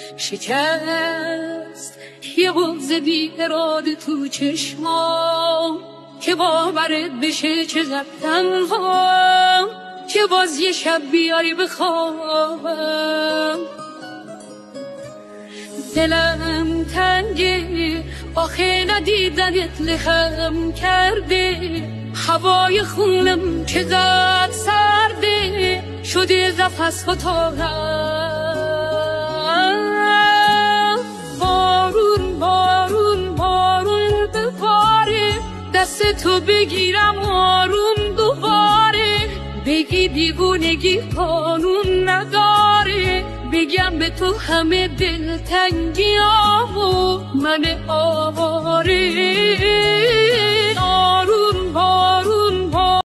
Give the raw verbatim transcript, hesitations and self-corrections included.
شکست یه بغض بی اراده تو چشمام که باورت بشه چقدر تنها، که باز یه شب بیای بخوابم. دلم تنگه آخه ندیدنت لخم کرده، هوای خونم چقدر سرده شده نفس اتاقم. بارون بارون بارون بباره، دست تو بگیرم آروم دوباره، بگی دیوونگی قانون نداره، بگم به تو همه دلتنگیامو من آواره.